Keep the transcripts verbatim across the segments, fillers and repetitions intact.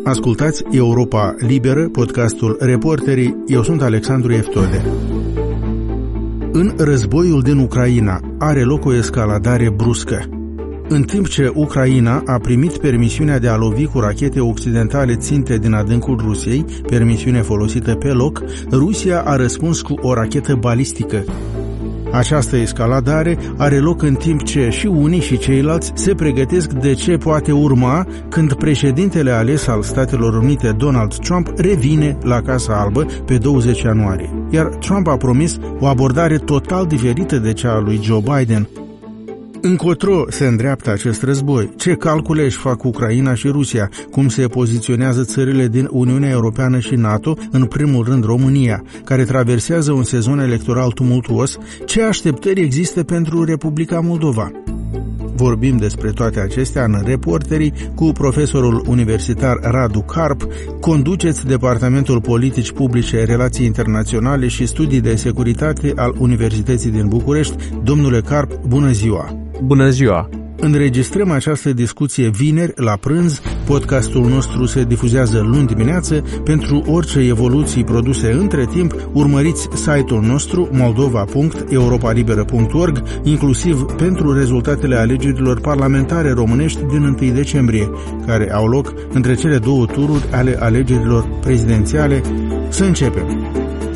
Ascultați Europa Liberă, podcastul Reporterii. Eu sunt Alexandru Eftode. În războiul din Ucraina are loc o escaladare bruscă. În timp ce Ucraina a primit permisiunea de a lovi cu rachete occidentale ținte din adâncul Rusiei, permisiune folosită pe loc, Rusia a răspuns cu o rachetă balistică. Această escaladare are loc în timp ce și unii și ceilalți se pregătesc de ce poate urma când președintele ales al Statelor Unite, Donald Trump, revine la Casa Albă pe douăzeci ianuarie. Iar Trump a promis o abordare total diferită de cea a lui Joe Biden. Încotro se îndreaptă acest război? Ce calcule își fac Ucraina și Rusia? Cum se poziționează țările din Uniunea Europeană și NATO, în primul rând România, care traversează un sezon electoral tumultuos? Ce așteptări există pentru Republica Moldova? Vorbim despre toate acestea în Reporterii cu profesorul universitar Radu Karp. Conduceți Departamentul Politici Publice, Relații Internaționale și Studii de Securitate al Universității din București. Domnule Karp, bună ziua! Bună ziua! Înregistrăm această discuție vineri la prânz. Podcastul nostru se difuzează luni dimineață. Pentru orice evoluții produse între timp, urmăriți site-ul nostru moldova punct europa liberă punct org, inclusiv pentru rezultatele alegerilor parlamentare românești din întâi decembrie, care au loc între cele două tururi ale alegerilor prezidențiale. Să începem!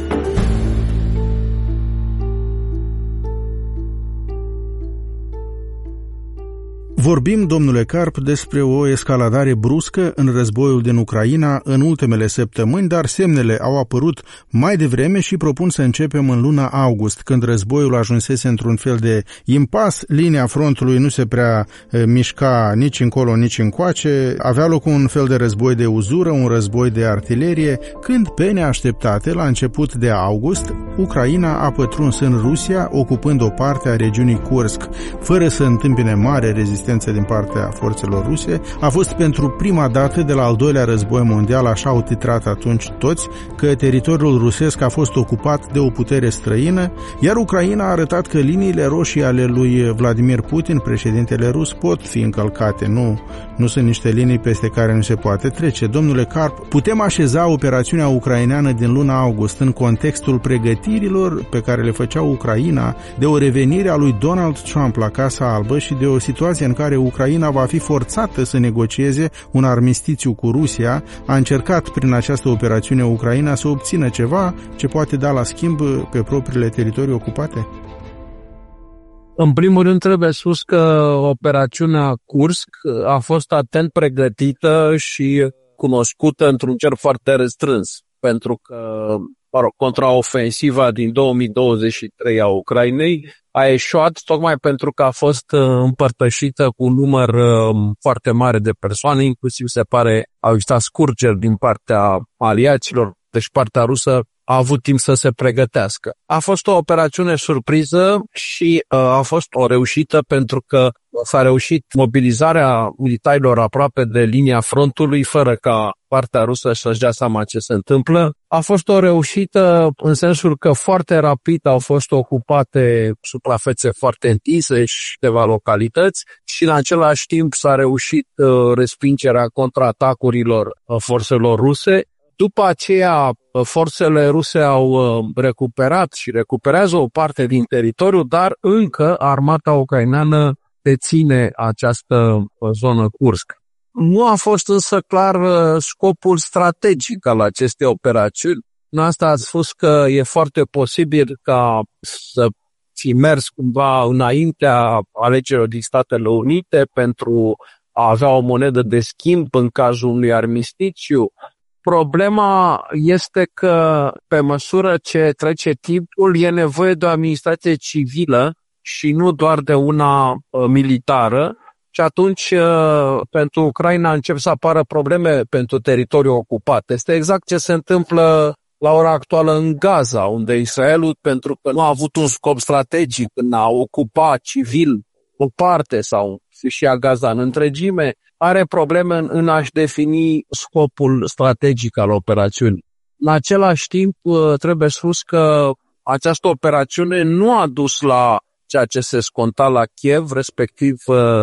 Vorbim, domnule Karp, despre o escaladare bruscă în războiul din Ucraina în ultimele săptămâni, dar semnele au apărut mai devreme și propun să începem în luna august, când războiul ajunsese într-un fel de impas, linia frontului nu se prea e, mișca nici încolo, nici încoace, avea loc un fel de război de uzură, un război de artilerie, când, pe neașteptate, la început de august, Ucraina a pătruns în Rusia, ocupând o parte a regiunii Kursk, fără să întâmpine mare rezistență din partea forțelor ruse. A fost pentru prima dată de la al doilea război mondial, așa au titrat atunci toți, că teritoriul rusesc a fost ocupat de o putere străină, iar Ucraina a arătat că liniile roșii ale lui Vladimir Putin, președintele rus, pot fi încălcate. Nu, nu sunt niște linii peste care nu se poate trece. Domnule Karp, putem așeza operațiunea ucraineană din luna august în contextul pregătirilor pe care le făcea Ucraina de o revenire a lui Donald Trump la Casa Albă și de o situație în care Ucraina va fi forțată să negocieze un armistițiu cu Rusia. A încercat prin această operațiune Ucraina să obțină ceva ce poate da la schimb pe propriile teritorii ocupate? În primul rând trebuie spus că operațiunea Kursk a fost atent pregătită și cunoscută într-un cer foarte restrâns, pentru că mă rog, contraofensiva din două mii douăzeci și trei a Ucrainei a eșuat tocmai pentru că a fost împărtășită cu un număr foarte mare de persoane, inclusiv se pare au existat scurgeri din partea aliaților, deci partea rusă a avut timp să se pregătească. A fost o operațiune surpriză și uh, a fost o reușită pentru că s-a reușit mobilizarea militarilor aproape de linia frontului fără ca partea rusă să-și dea seama ce se întâmplă. A fost o reușită în sensul că foarte rapid au fost ocupate suprafețe foarte întinse și câteva localități și în același timp s-a reușit uh, respingerea contraatacurilor uh, forțelor ruse. După aceea, forțele ruse au recuperat și recuperează o parte din teritoriu, dar încă armata ucraineană deține această zonă Kursk. Nu a fost însă clar scopul strategic al acestei operațiuni. În asta ați spus că e foarte posibil ca să fi mers cumva înaintea alegerilor din Statele Unite pentru a avea o monedă de schimb în cazul unui armistițiu. Problema este că, pe măsură ce trece timpul, e nevoie de o administrație civilă și nu doar de una uh, militară și atunci uh, pentru Ucraina încep să apară probleme pentru teritoriul ocupat. Este exact ce se întâmplă la ora actuală în Gaza, unde Israelul, pentru că nu a avut un scop strategic în a ocupa civil o parte sau și a Gaza în întregime, are probleme în, în a-și defini scopul strategic al operațiunii. În același timp, trebuie spus că această operațiune nu a dus la ceea ce se sconta la Kiev, respectiv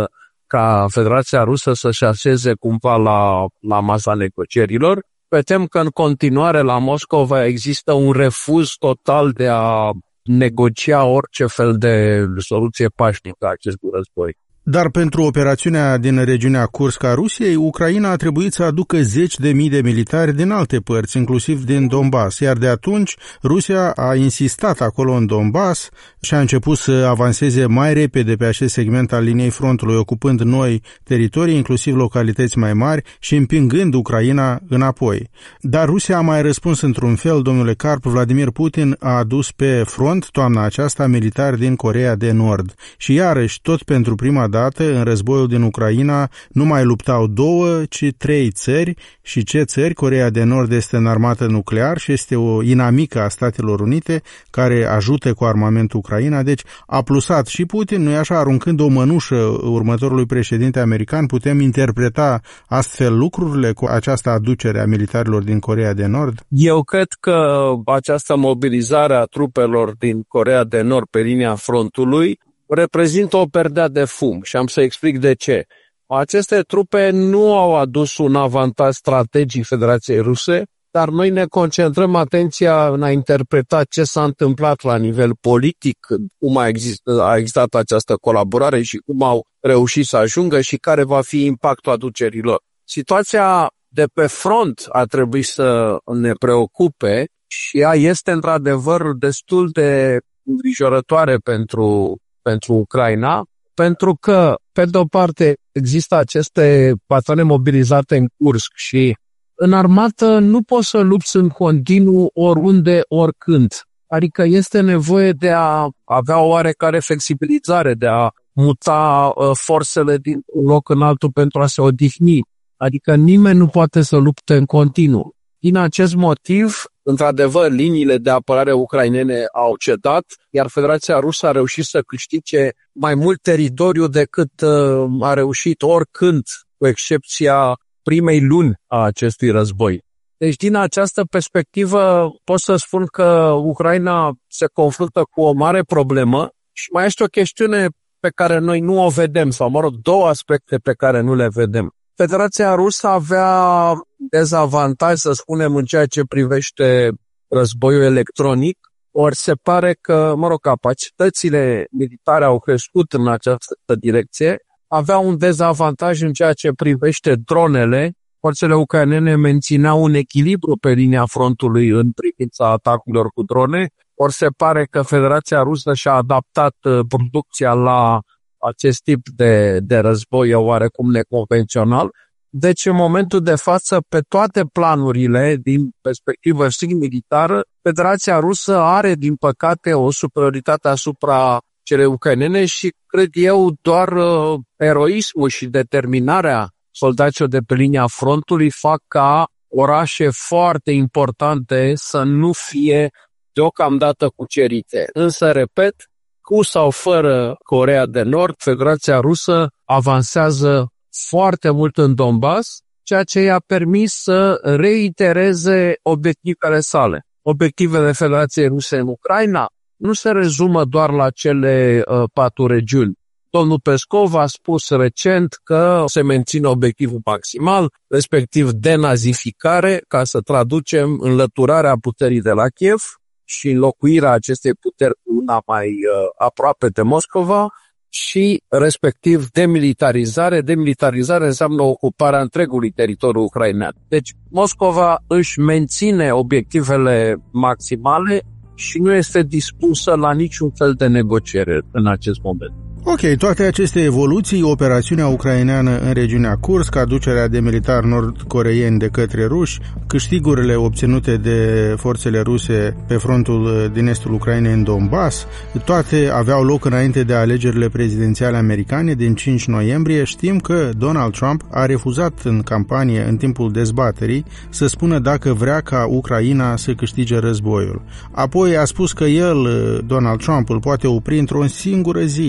ca Federația Rusă să-și așeze cumva la, la masa negocierilor. Vedem că în continuare la Moscova există un refuz total de a negocia orice fel de soluție pașnică a acestui război. Dar pentru operațiunea din regiunea Kursk a Rusiei, Ucraina a trebuit să aducă zeci de mii de militari din alte părți, inclusiv din Donbass, iar de atunci Rusia a insistat acolo în Donbass și a început să avanseze mai repede pe acest segment al liniei frontului, ocupând noi teritorii, inclusiv localități mai mari și împingând Ucraina înapoi. Dar Rusia a mai răspuns într-un fel, domnule Karp. Vladimir Putin a adus pe front toamna aceasta militari din Coreea de Nord și iarăși, tot pentru prima dată, în războiul din Ucraina nu mai luptau două, ci trei țări. Și ce țări? Coreea de Nord este înarmată nuclear și este o inamică a Statelor Unite care ajută cu armament Ucraina. Deci a plusat și Putin, nu-i așa, aruncând o mănușă următorului președinte american. Putem interpreta astfel lucrurile cu această aducere a militarilor din Coreea de Nord? Eu cred că această mobilizare a trupelor din Coreea de Nord pe linia frontului reprezintă o perdea de fum și am să explic de ce. Aceste trupe nu au adus un avantaj strategic Federației Ruse, dar noi ne concentrăm atenția în a interpreta ce s-a întâmplat la nivel politic, cum a, exist, a existat această colaborare și cum au reușit să ajungă și care va fi impactul aducerilor. Situația de pe front ar trebui să ne preocupe și ea este într-adevăr destul de îngrijorătoare pentru pentru Ucraina, pentru că, pe de o parte, există aceste patrone mobilizate în Kursk și în armată nu poți să lupți în continuu oriunde, oricând. Adică este nevoie de a avea o oarecare flexibilizare, de a muta uh, forțele din un loc în altul pentru a se odihni. Adică nimeni nu poate să lupte în continuu. Din acest motiv, într-adevăr, liniile de apărare ucrainene au cedat, iar Federația Rusă a reușit să câștige mai mult teritoriu decât uh, a reușit oricând, cu excepția primei luni a acestui război. Deci, din această perspectivă, pot să spun că Ucraina se confruntă cu o mare problemă și mai este o chestiune pe care noi nu o vedem, sau, mă rog, două aspecte pe care nu le vedem. Federația Rusă avea dezavantaj, să spunem, în ceea ce privește războiul electronic, ori se pare că, mă rog, capacitățile militare au crescut în această direcție, avea un dezavantaj în ceea ce privește dronele. Forțele ucrainene mențineau un echilibru pe linia frontului în privința atacurilor cu drone, ori se pare că Federația Rusă și-a adaptat producția la acest tip de, de război oarecum neconvențional. Deci, în momentul de față, pe toate planurile, din perspectivă strict militară, Federația Rusă are, din păcate, o superioritate asupra celei ucrainene și, cred eu, doar uh, eroismul și determinarea soldaților de pe linia frontului fac ca orașe foarte importante să nu fie deocamdată cucerite. Însă, repet, cu sau fără Coreea de Nord, Federația Rusă avansează foarte mult în Donbass, ceea ce i-a permis să reitereze obiectivele sale. Obiectivele Federației Ruse în Ucraina nu se rezumă doar la cele uh, patru regiuni. Domnul Peskov a spus recent că se menține obiectivul maximal, respectiv denazificare, ca să traducem înlăturarea puterii de la Kiev și înlocuirea acestei puteri cu una mai uh, aproape de Moscova și, respectiv, demilitarizare. Demilitarizare înseamnă ocuparea întregului teritoriu ucrainean. Deci, Moscova își menține obiectivele maximale și nu este dispusă la niciun fel de negociere în acest moment. Ok, toate aceste evoluții, operațiunea ucraineană în regiunea Kursk, aducerea de militari nord-coreeni de către ruși, câștigurile obținute de forțele ruse pe frontul din estul Ucrainei în Donbass, toate aveau loc înainte de alegerile prezidențiale americane din cinci noiembrie. Știm că Donald Trump a refuzat în campanie, în timpul dezbaterii, să spună dacă vrea ca Ucraina să câștige războiul. Apoi a spus că el, Donald Trump, îl poate opri într-o singură zi, ceea ce a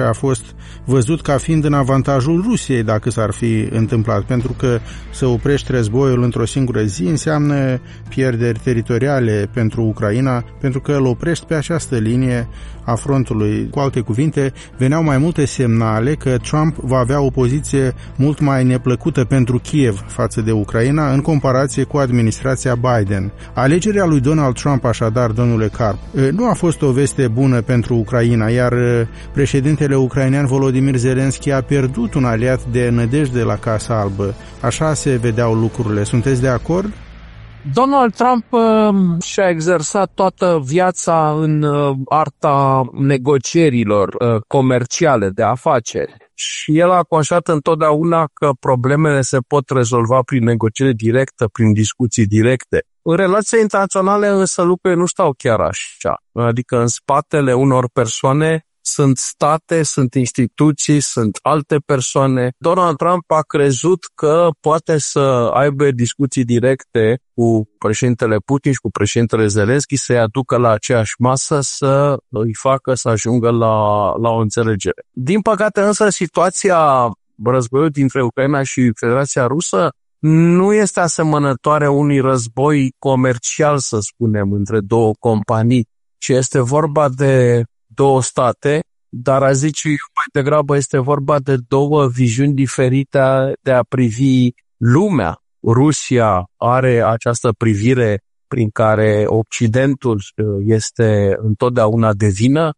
a fost văzut ca fiind în avantajul Rusiei dacă s-ar fi întâmplat, pentru că să oprești războiul într-o singură zi înseamnă pierderi teritoriale pentru Ucraina, pentru că îl oprești pe această linie a frontului. Cu alte cuvinte, veneau mai multe semnale că Trump va avea o poziție mult mai neplăcută pentru Kiev față de Ucraina în comparație cu administrația Biden. Alegerea lui Donald Trump, așadar, domnule Karp, nu a fost o veste bună pentru Ucraina, iar președintele ucrainean Volodymyr Zelensky a pierdut un aliat de nădejde la Casa Albă. Așa se vedeau lucrurile. Sunteți de acord? Donald Trump uh, și-a exersat toată viața în uh, arta negocierilor uh, comerciale de afaceri și el a conștiat întotdeauna că problemele se pot rezolva prin negociere directă, prin discuții directe. În relații internaționale însă lucrurile nu stau chiar așa, adică în spatele unor persoane sunt state, sunt instituții, sunt alte persoane. Donald Trump a crezut că poate să aibă discuții directe cu președintele Putin și cu președintele Zelensky, să-i aducă la aceeași masă, să îi facă să ajungă la, la o înțelegere. Din păcate însă situația războiului dintre Ucraina și Federația Rusă nu este asemănătoare unui război comercial, să spunem, între două companii, ci este vorba de două state, dar a zice mai degrabă este vorba de două viziuni diferite de a privi lumea. Rusia are această privire prin care Occidentul este întotdeauna de vină,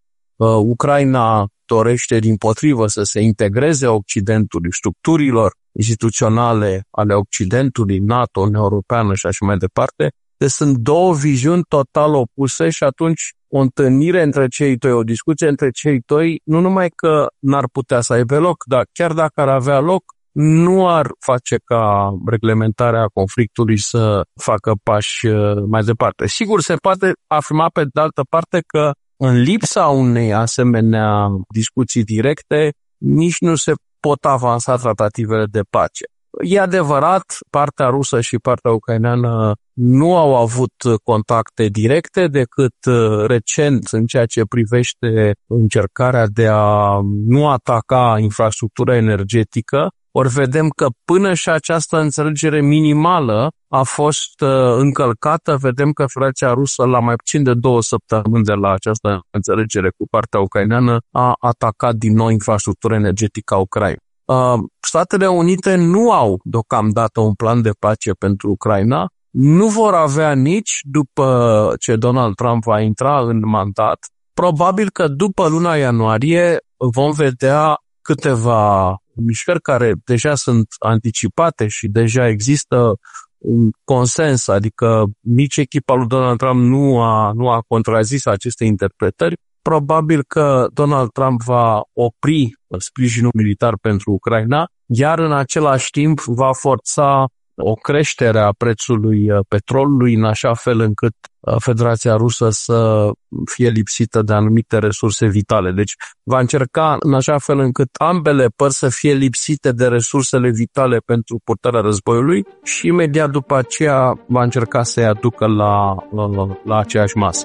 Ucraina dorește dimpotrivă să se integreze Occidentului, structurilor instituționale ale Occidentului, NATO, Uniunea Europeană și așa mai departe. Deci sunt două viziuni total opuse și atunci o întâlnire între cei doi, o discuție între cei doi, nu numai că n-ar putea să aibă loc, dar chiar dacă ar avea loc, nu ar face ca reglementarea conflictului să facă pași mai departe. Sigur, se poate afirma pe de altă parte că în lipsa unei asemenea discuții directe, nici nu se pot avansa tratativele de pace. E adevărat, partea rusă și partea ucraineană nu au avut contacte directe decât recent în ceea ce privește încercarea de a nu ataca infrastructura energetică. Ori vedem că până și această înțelegere minimală a fost încălcată. Vedem că Federația Rusă, la mai puțin de două săptămâni de la această înțelegere cu partea ucraineană, a atacat din nou infrastructura energetică a Ucrainei. Statele Unite nu au deocamdată un plan de pace pentru Ucraina, nu vor avea nici după ce Donald Trump va intra în mandat. Probabil că după luna ianuarie vom vedea câteva mișcări care deja sunt anticipate și deja există un consens, adică nici echipa lui Donald Trump nu a, nu a contrazis aceste interpretări. Probabil că Donald Trump va opri sprijinul militar pentru Ucraina, iar în același timp va forța o creștere a prețului petrolului în așa fel încât Federația Rusă să fie lipsită de anumite resurse vitale. Deci va încerca în așa fel încât ambele părți să fie lipsite de resursele vitale pentru purtarea războiului și imediat după aceea va încerca să-i aducă la, la, la aceeași masă.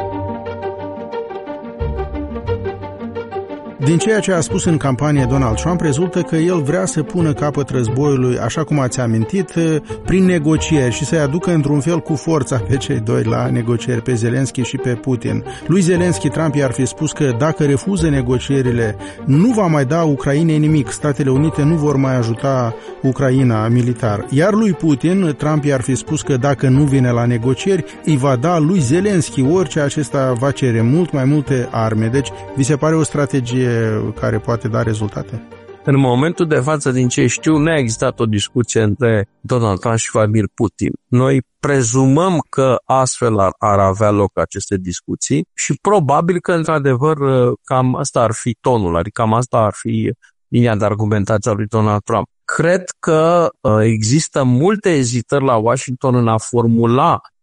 Din ceea ce a spus în campanie Donald Trump, rezultă că el vrea să pună capăt războiului, așa cum ați amintit, prin negocieri și să-i aducă într-un fel cu forța pe cei doi la negocieri, pe Zelensky și pe Putin. Lui Zelensky, Trump i-ar fi spus că dacă refuză negocierile, nu va mai da Ucrainei nimic, Statele Unite nu vor mai ajuta Ucraina militar. Iar lui Putin, Trump i-ar fi spus că dacă nu vine la negocieri, îi va da lui Zelensky orice acesta va cere, mult mai multe arme. Deci, vi se pare o strategie care poate da rezultate? În momentul de față, din ce știu, nu a existat o discuție între Donald Trump și Vladimir Putin. Noi prezumăm că astfel ar, ar avea loc aceste discuții și probabil că, într-adevăr, cam asta ar fi tonul, adică cam asta ar fi linia de argumentație a lui Donald Trump. Cred că există multe ezitări la Washington în a formula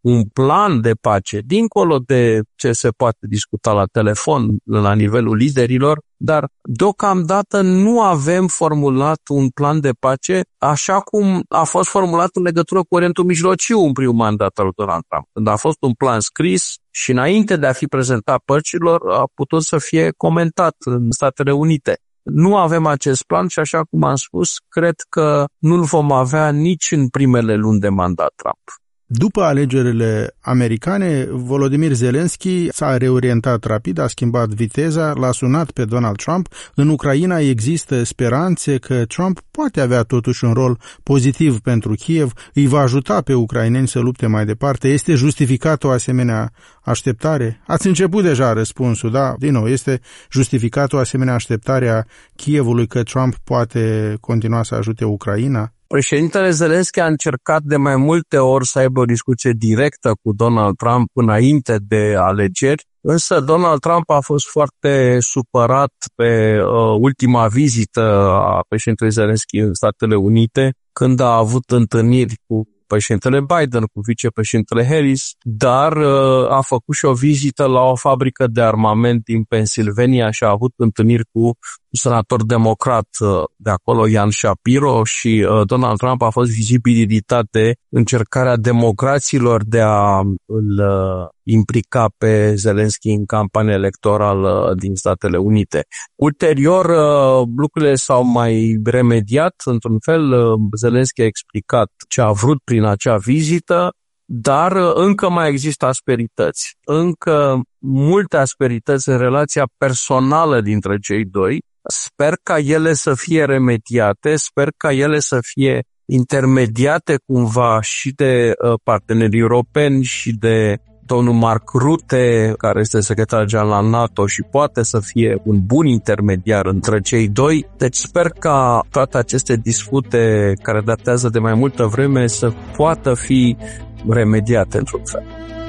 un plan de pace, dincolo de ce se poate discuta la telefon, la nivelul liderilor, dar deocamdată nu avem formulat un plan de pace așa cum a fost formulat în legătură cu Orientul Mijlociu în primul mandat al lui Donald Trump. Când a fost un plan scris și înainte de a fi prezentat părților, a putut să fie comentat în Statele Unite. Nu avem acest plan și, așa cum am spus, cred că nu-l vom avea nici în primele luni de mandat Trump. După alegerile americane, Volodymyr Zelensky s-a reorientat rapid, a schimbat viteza, l-a sunat pe Donald Trump. În Ucraina există speranțe că Trump poate avea totuși un rol pozitiv pentru Kiev, îi va ajuta pe ucraineni să lupte mai departe. Este justificată o asemenea așteptare? Ați început deja răspunsul, da? Din nou, este justificată o asemenea așteptare a Kievului că Trump poate continua să ajute Ucraina? Președintele Zelensky a încercat de mai multe ori să aibă o discuție directă cu Donald Trump înainte de alegeri, însă Donald Trump a fost foarte supărat pe uh, ultima vizită a președintelui Zelensky în Statele Unite, când a avut întâlniri cu președintele Biden, cu vicepreședintele Harris, dar uh, a făcut și o vizită la o fabrică de armament din Pennsylvania și a avut întâlniri cu un senator democrat uh, de acolo, Ian Shapiro, și uh, Donald Trump a fost vizibilitat de încercarea democraților de a îl uh, implica pe Zelensky în campania electorală din Statele Unite. Ulterior, uh, lucrurile s-au mai remediat, într-un fel, uh, Zelensky a explicat ce a vrut prin acea vizită, dar încă mai există asperități, încă multe asperități în relația personală dintre cei doi. Sper ca ele să fie remediate, sper ca ele să fie intermediate cumva și de partenerii europeni și de domnul Mark Rutte, care este secretar general la NATO și poate să fie un bun intermediar între cei doi. Deci sper ca toate aceste dispute care datează de mai multă vreme să poată fi remediate într-un fel.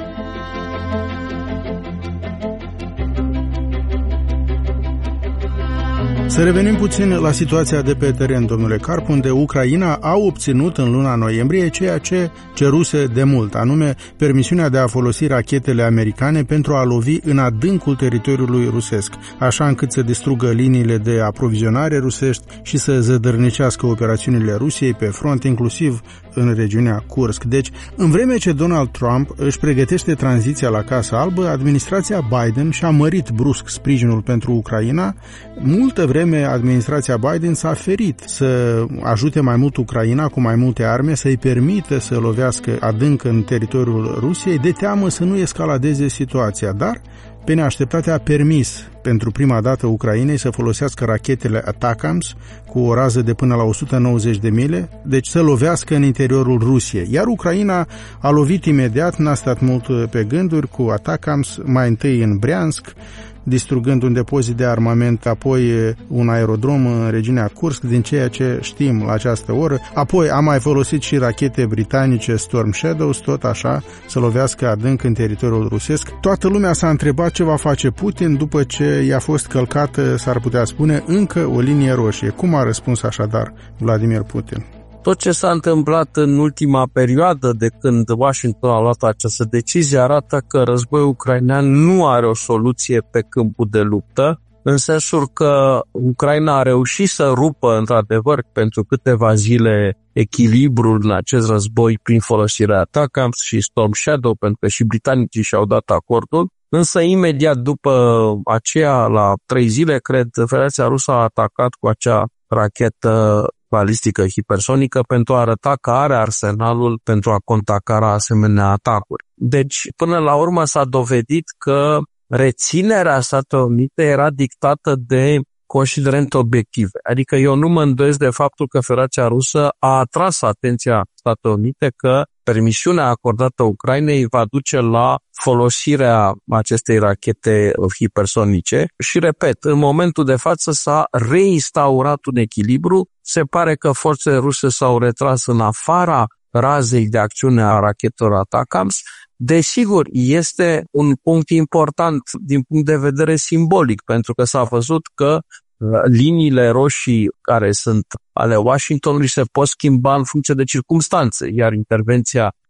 Să revenim puțin la situația de pe teren, domnule Karp, unde Ucraina a obținut în luna noiembrie ceea ce ceruse de mult, anume permisiunea de a folosi rachetele americane pentru a lovi în adâncul teritoriului rusesc, așa încât să distrugă liniile de aprovizionare rusești și să zădărnicească operațiunile Rusiei pe front, inclusiv în regiunea Kursk. Deci, în vreme ce Donald Trump își pregătește tranziția la Casa Albă, administrația Biden și-a mărit brusc sprijinul pentru Ucraina. Multă vreme administrația Biden s-a ferit să ajute mai mult Ucraina cu mai multe arme, să-i permită să lovească adânc în teritoriul Rusiei, de teamă să nu escaladeze situația, dar pe neașteptate a permis pentru prima dată Ucrainei să folosească rachetele ATACMS cu o rază de până la o sută nouăzeci de mile, deci să lovească în interiorul Rusiei. Iar Ucraina a lovit imediat, n-a stat mult pe gânduri, cu ATACMS, mai întâi în Briansk, distrugând un depozit de armament, apoi un aerodrom în regiunea Kursk, din ceea ce știm la această oră. Apoi a mai folosit și rachete britanice Storm Shadows, tot așa, să lovească adânc în teritoriul rusesc. Toată lumea s-a întrebat ce va face Putin după ce i-a fost călcată, s-ar putea spune, încă o linie roșie. Cum a răspuns așadar Vladimir Putin? Tot ce s-a întâmplat în ultima perioadă de când Washington a luat această decizie arată că războiul ucrainean nu are o soluție pe câmpul de luptă, în sensul că Ucraina a reușit să rupă într-adevăr pentru câteva zile echilibrul în acest război prin folosirea ATACMS și Storm Shadow, pentru că și britanicii și-au dat acordul, însă imediat după aceea, la trei zile, cred, Federația Rusă a atacat cu acea rachetă balistică hipersonică pentru a arăta că are arsenalul pentru a contracara asemenea atacuri. Deci, până la urmă s-a dovedit că reținerea Statelor Unite era dictată de considerente obiective. Adică eu nu mă îndoiesc de faptul că Federația Rusă a atras atenția Statelor Unite că permisiunea acordată Ucrainei va duce la folosirea acestei rachete hipersonice și, repet, în momentul de față s-a reinstaurat un echilibru. Se pare că forțele ruse s-au retras în afara razei de acțiune a rachetelor ATACMS. Desigur, este un punct important din punct de vedere simbolic, pentru că s-a văzut că liniile roșii care sunt ale Washingtonului se pot schimba în funcție de circumstanțe, iar intervenția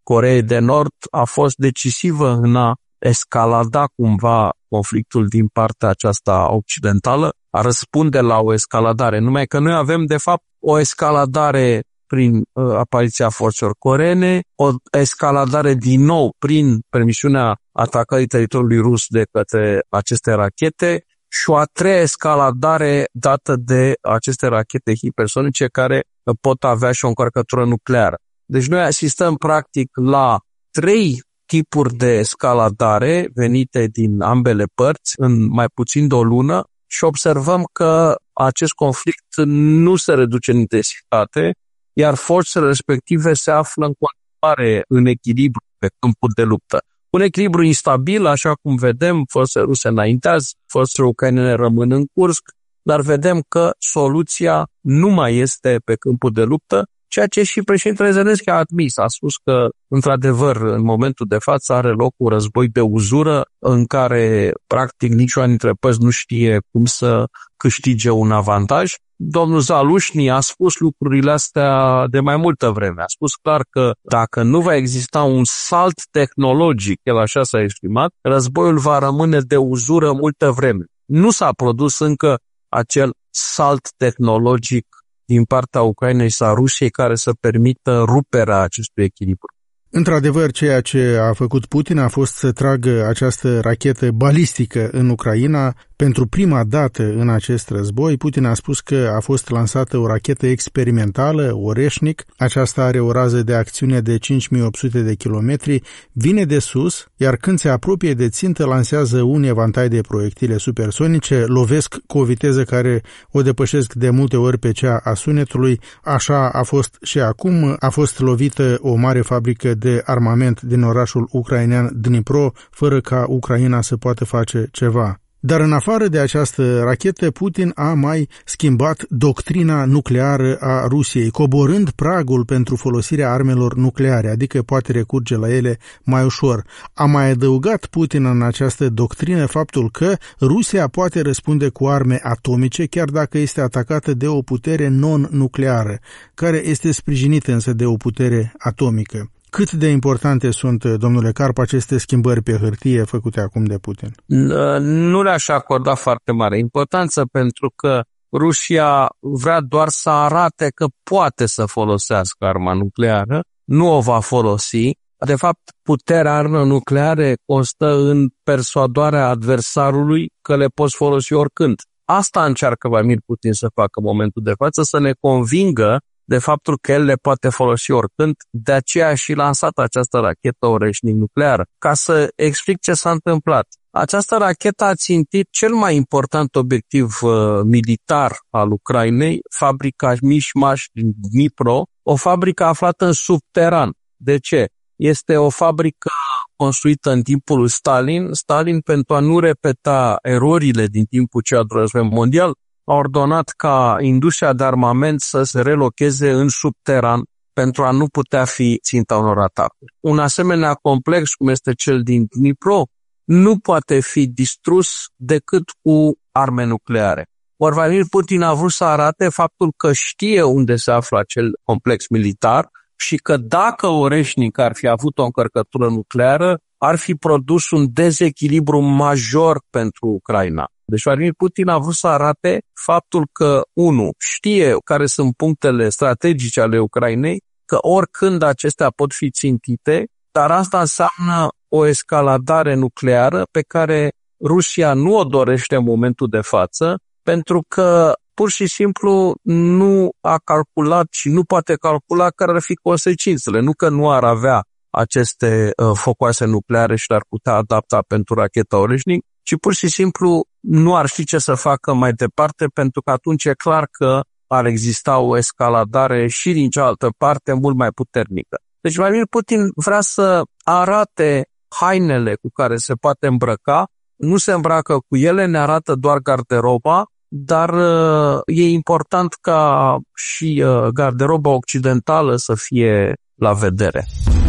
Coreei de Nord a fost decisivă în a escalada cumva conflictul din partea aceasta occidentală, a răspunde la o escaladare. Numai că noi avem, de fapt, o escaladare prin uh, apariția forțelor coreene, o escaladare din nou prin permisiunea atacării teritoriului rus de către aceste rachete și o a treia escaladare dată de aceste rachete hipersonice care pot avea și o încărcătură nucleară. Deci noi asistăm practic la trei tipuri de escaladare venite din ambele părți în mai puțin de o lună și observăm că acest conflict nu se reduce în intensitate, iar forțele respective se află în continuare în echilibru pe câmpul de luptă. Un echilibru instabil, așa cum vedem, forțele ruse înaintează, forțele ucrainene rămân în Kursk, dar vedem că soluția nu mai este pe câmpul de luptă, ceea ce și președintele Zelenski a admis. A spus că, într-adevăr, în momentul de față are loc un război de uzură în care, practic, niciuna dintre părți nu știe cum să câștige un avantaj. Domnul Zalușni a spus lucrurile astea de mai multă vreme. A spus clar că dacă nu va exista un salt tehnologic, el așa s-a exprimat, războiul va rămâne de uzură multă vreme. Nu s-a produs încă acel salt tehnologic din partea Ucrainei sau Rusiei care să permită ruperea acestui echilibru. Într-adevăr, ceea ce a făcut Putin a fost să tragă această rachetă balistică în Ucraina. Pentru prima dată în acest război, Putin a spus că a fost lansată o rachetă experimentală, Oreșnic. Aceasta are o rază de acțiune de cinci mii opt sute de kilometri, vine de sus, iar când se apropie de țintă, lansează un evantai de proiectile supersonice, lovesc cu o viteză care o depășesc de multe ori pe cea a sunetului. Așa a fost și acum. A fost lovită o mare fabrică de armament din orașul ucrainean Dnipro, fără ca Ucraina să poată face ceva. Dar în afară de această rachetă, Putin a mai schimbat doctrina nucleară a Rusiei, coborând pragul pentru folosirea armelor nucleare, adică poate recurge la ele mai ușor. A mai adăugat Putin în această doctrină faptul că Rusia poate răspunde cu arme atomice, chiar dacă este atacată de o putere non-nucleară, care este sprijinită însă de o putere atomică. Cât de importante sunt, domnule Karp, aceste schimbări pe hârtie făcute acum de Putin? Nu le-aș acorda foarte mare importanță, pentru că Rusia vrea doar să arate că poate să folosească arma nucleară, nu o va folosi. De fapt, puterea armelor nucleare constă în persuadarea adversarului că le poți folosi oricând. Asta încearcă Vladimir Putin să facă în momentul de față, să ne convingă de faptul că el le poate folosi oricând, de aceea a și lansat această rachetă Oreșnic nucleară. Ca să explic ce s-a întâmplat. Această rachetă a țintit cel mai important obiectiv uh, militar al Ucrainei, fabrica Mișmaș din Dnipro, o fabrică aflată în subteran. De ce? Este o fabrică construită în timpul lui Stalin. Stalin, pentru a nu repeta erorile din timpul celui de-al doilea război mondial, a ordonat ca industria de armament să se relocheze în subteran pentru a nu putea fi ținta unor atacuri. Un asemenea complex, cum este cel din Dnipro, nu poate fi distrus decât cu arme nucleare. Ori Vladimir Putin a vrut să arate faptul că știe unde se află acel complex militar și că dacă Oreșnic ar fi avut o încărcătură nucleară, ar fi produs un dezechilibru major pentru Ucraina. Deci Vladimir Putin a vrut să arate faptul că, unu, știe care sunt punctele strategice ale Ucrainei, că oricând acestea pot fi țintite, dar asta înseamnă o escaladare nucleară pe care Rusia nu o dorește în momentul de față, pentru că pur și simplu nu a calculat și nu poate calcula care ar fi consecințele. Nu că nu ar avea aceste uh, focoase nucleare și le-ar putea adapta pentru racheta Oreșnic, ci pur și simplu nu ar ști ce să facă mai departe, pentru că atunci e clar că ar exista o escaladare și din cealaltă parte mult mai puternică. Deci Vladimir Putin vrea să arate hainele cu care se poate îmbrăca, nu se îmbracă cu ele, ne arată doar garderoba, dar uh, e important ca și uh, garderoba occidentală să fie la vedere.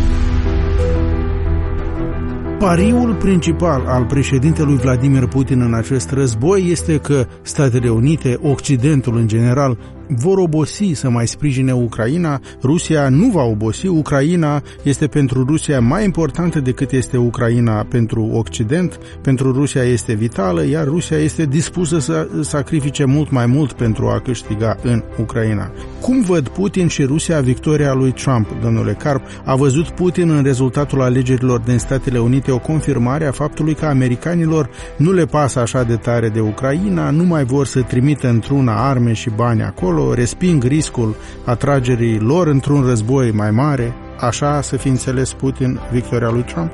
Pariul principal al președintelui Vladimir Putin în acest război este că Statele Unite, Occidentul în general, vor obosi să mai sprijine Ucraina. Rusia nu va obosi. Ucraina este pentru Rusia mai importantă decât este Ucraina pentru Occident. Pentru Rusia este vitală, iar Rusia este dispusă să sacrifice mult mai mult pentru a câștiga în Ucraina. Cum văd Putin și Rusia victoria lui Trump, domnule Karp? A văzut Putin în rezultatul alegerilor din Statele Unite o confirmare a faptului că americanilor nu le pasă așa de tare de Ucraina, nu mai vor să trimită într-una arme și bani acolo, resping riscul atragerii lor într-un război mai mare? Așa să fi înțeles Putin victoria lui Trump?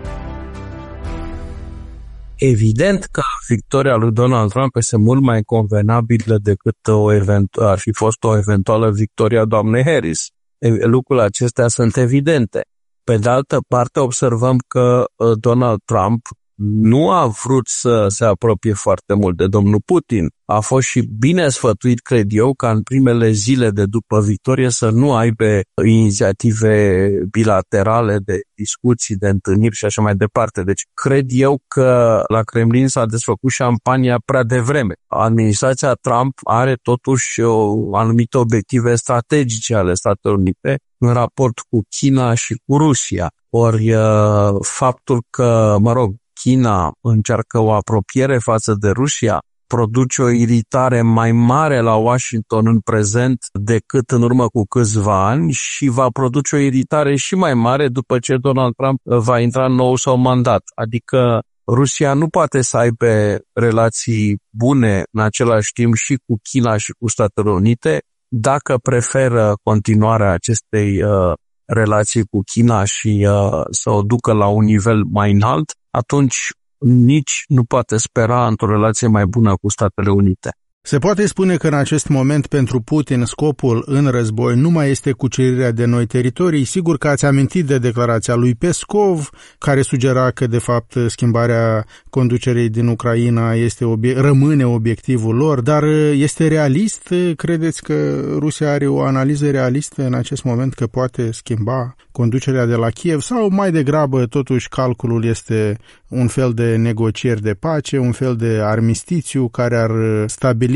Evident că victoria lui Donald Trump este mult mai convenabilă decât o eventu- ar fi fost o eventuală victorie a doamnei Harris. Lucrurile acestea sunt evidente. Pe de altă parte, observăm că Donald Trump nu a vrut să se apropie foarte mult de domnul Putin. A fost și bine sfătuit, cred eu, ca în primele zile de după victorie să nu aibă inițiative bilaterale de discuții, de întâlniri și așa mai departe. Deci cred eu că la Kremlin s-a desfăcut șampania prea devreme. Administrația Trump are totuși o, anumite obiective strategice ale Statelor Unite în raport cu China și cu Rusia. Ori faptul că, mă rog, China încearcă o apropiere față de Rusia, produce o iritare mai mare la Washington în prezent decât în urmă cu câțiva ani și va produce o iritare și mai mare după ce Donald Trump va intra în nou său mandat. Adică Rusia nu poate să aibă relații bune în același timp și cu China și cu Statele Unite dacă preferă continuarea acestei uh, relații cu China și uh, să o ducă la un nivel mai înalt, atunci nici nu poate spera într-o relație mai bună cu Statele Unite. Se poate spune că în acest moment pentru Putin scopul în război nu mai este cucerirea de noi teritorii. Sigur că ați amintit de declarația lui Peskov, care sugera că de fapt schimbarea conducerii din Ucraina este obie- rămâne obiectivul lor, dar este realist? Credeți că Rusia are o analiză realistă în acest moment că poate schimba conducerea de la Kiev sau mai degrabă totuși calculul este un fel de negocieri de pace, un fel de armistițiu care ar stabili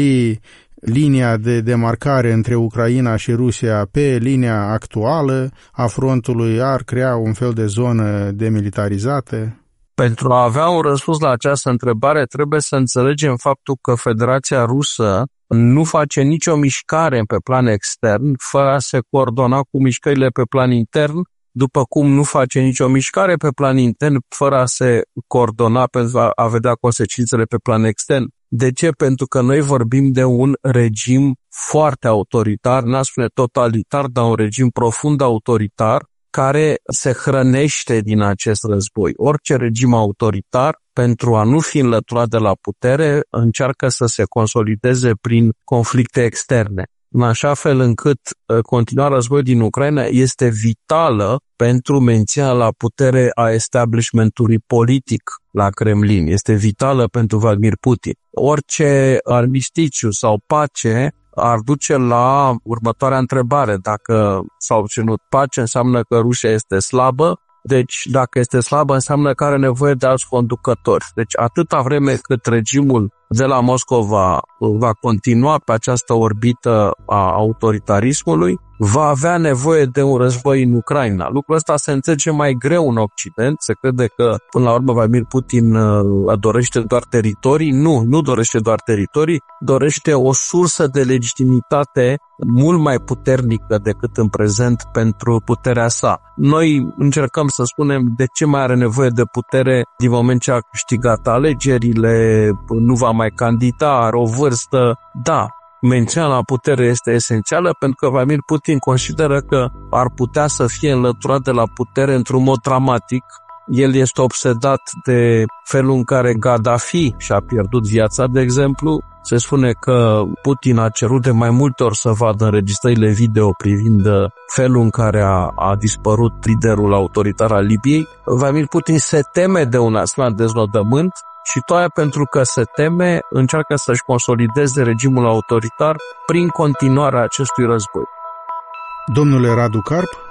linia de demarcare între Ucraina și Rusia pe linia actuală a frontului, ar crea un fel de zonă demilitarizată? Pentru a avea un răspuns la această întrebare, trebuie să înțelegem faptul că Federația Rusă nu face nicio mișcare pe plan extern fără a se coordona cu mișcările pe plan intern, după cum nu face nicio mișcare pe plan intern fără a se coordona pentru a vedea consecințele pe plan extern. De ce? Pentru că noi vorbim de un regim foarte autoritar, n-aș spune totalitar, dar un regim profund autoritar care se hrănește din acest război. Orice regim autoritar, pentru a nu fi înlăturat de la putere, încearcă să se consolideze prin conflicte externe, în așa fel încât continuarea războiului din Ucraina este vitală pentru menținerea la putere a establishmentului politic la Kremlin. Este vitală pentru Vladimir Putin. Orice armistițiu sau pace ar duce la următoarea întrebare. Dacă s-a obținut pace, înseamnă că Rusia este slabă. Deci, dacă este slabă, înseamnă că are nevoie de alți conducători. Deci, atâta vreme cât regimul de la Moscova va continua pe această orbită a autoritarismului, va avea nevoie de un război în Ucraina. Lucrul ăsta se înțelege mai greu în Occident. Se crede că, până la urmă, Vladimir Putin dorește doar teritorii. Nu, nu dorește doar teritorii, dorește o sursă de legitimitate mult mai puternică decât în prezent pentru puterea sa. Noi încercăm să spunem de ce mai are nevoie de putere din moment ce a câștigat alegerile, nu va mai candida, are o vârstă. Da, mențiunea la putere este esențială pentru că Vladimir Putin consideră că ar putea să fie înlăturat de la putere într-un mod dramatic. El este obsedat de felul în care Gaddafi și-a pierdut viața, de exemplu. Se spune că Putin a cerut de mai multe ori să vadă înregistrările video privind felul în care a, a dispărut liderul autoritar al Libiei. Vladimir Putin se teme de un asemenea deznodământ și toate pentru că se teme, încearcă să-și consolideze regimul autoritar prin continuarea acestui război. Domnule Radu Karp,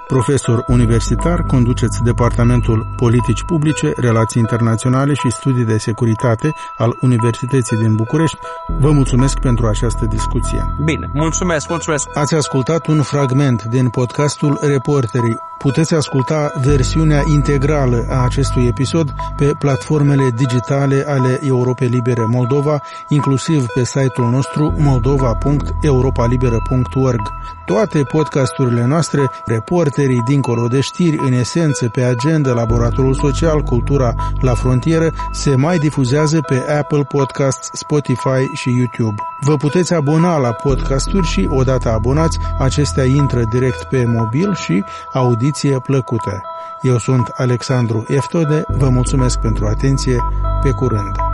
Profesor universitar, conduceți Departamentul Politici Publice, Relații Internaționale și Studii de Securitate al Universității din București. Vă mulțumesc pentru această discuție. Bine, mulțumesc, mulțumesc. Ați ascultat un fragment din podcastul Reporterii. Puteți asculta versiunea integrală a acestui episod pe platformele digitale ale Europei Libere Moldova, inclusiv pe site-ul nostru moldova punct europa liberă punct org. Toate podcasturile noastre, Reporterii, Dincolo de știri, În esență, Pe agenda, Laboratorul social, Cultura la frontieră, se mai difuzează pe Apple Podcasts, Spotify și YouTube. Vă puteți abona la podcasturi și, odată abonați, acestea intră direct pe mobil și audiție plăcută. Eu sunt Alexandru Eftode, vă mulțumesc pentru atenție, pe curând!